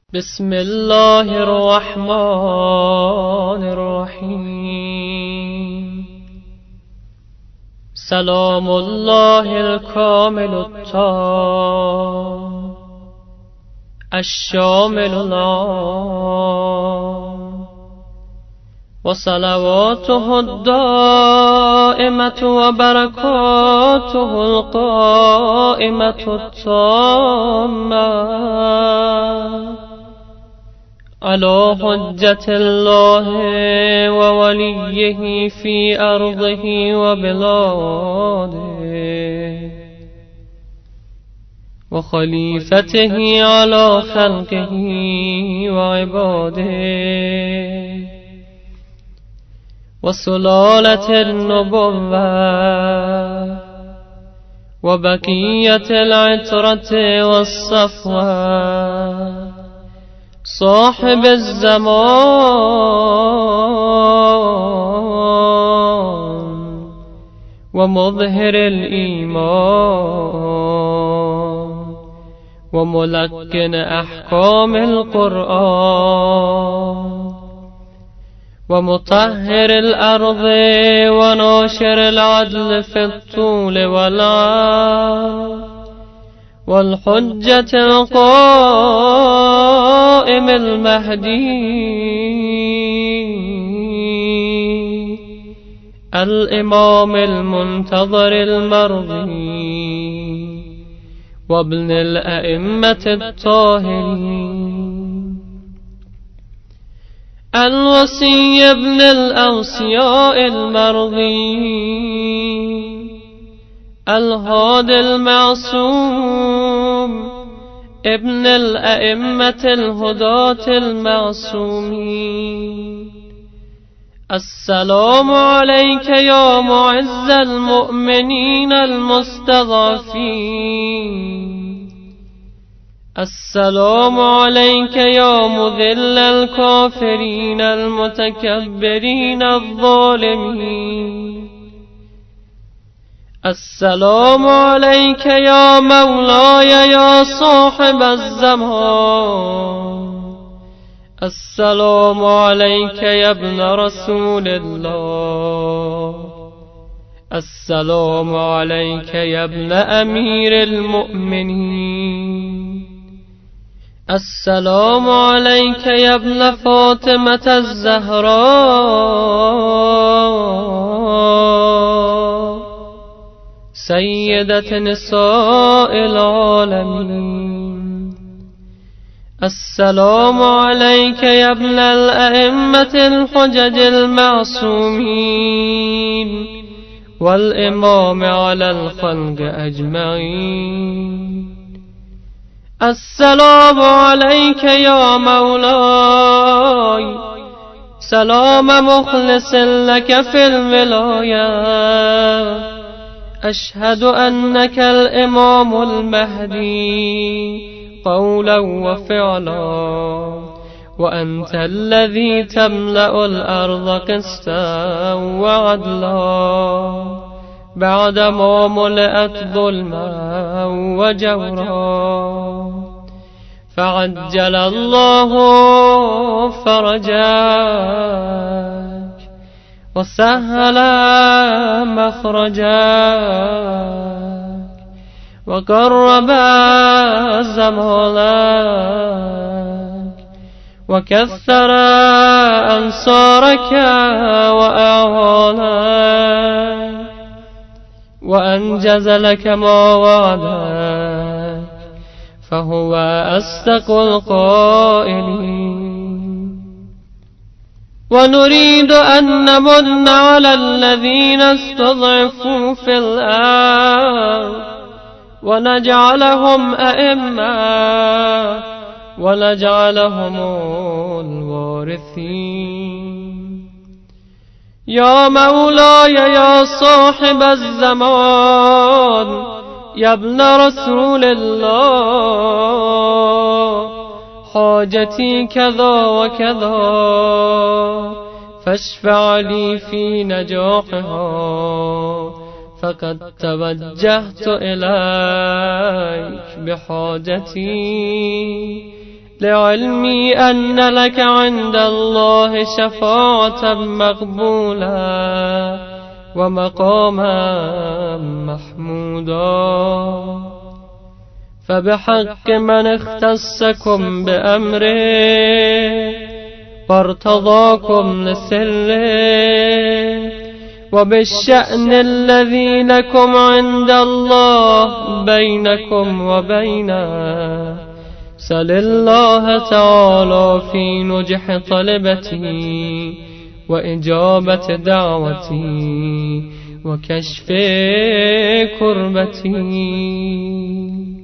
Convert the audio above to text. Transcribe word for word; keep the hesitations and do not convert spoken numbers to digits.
بسم الله الرحمن الرحیم. سلام الله الكامل التام الشامل العام وصلواته الدائمة وبركاته القائمة التامة على حجة الله ووليه في أرضه وبلاده وخليفته على خلقه وعباده وسلالة النبوة وبقية العترة والصفوة صاحب الزمان ومظهر الإيمان وملقن أحكام القرآن ومطهر الأرض وناشر العدل في الطول والعرض والحجة القائم المهدي الإمام المنتظر المرضي وابن الأئمة الطاهرين الوصي ابن الأوصياء المرضي الهادي المعصوم ابن الأئمة الهداة المعصومين. السلام عليك يا معز المؤمنين المستضعفين. السلام عليك يا مذل الكافرين المتكبرين الظالمين. السلام عليك يا مولاي يا صاحب الزمان. السلام عليك يا ابن رسول الله. السلام عليك يا ابن أمير المؤمنين. السلام عليك يا ابن فاطمة الزهراء سيدة نساء العالمين. السلام عليك يا ابن الأئمة الحجج المعصومين والإمام على الخلق أجمعين. السلام عليك يا مولاي سلام مخلص لك في الولاية. أشهد أنك الإمام المهدي قولا وفعلا وأنت الذي تملأ الأرض قسطا وعدلا بعدما ملأت ظلما وجورا. فعجل الله فرجاك وسهل مخرجاك وقرب زمالك وكثر أنصارك وأعوانك وأنجز لك ما وعدك فهو أصدق القائلين. ونريد أن نمن على الذين استضعفوا في الأرض ونجعلهم أئمة ونجعلهم الوارثين. يا مولاي يا صاحب الزمان يا ابن رسول الله حاجتي كذا وكذا فاشفع لي في نجاحها فقد توجهت إليك بحاجتي لعلمي أن لك عند الله شفاعة مقبولة ومقاما محمودا، فبحق من اختصكم بأمره وارتضاكم لسره، وبالشأن الذي لكم عند الله بينكم وبينه، سل الله تعالى في نجح طلبتي وإجابة دعوتي وكشف كربتي.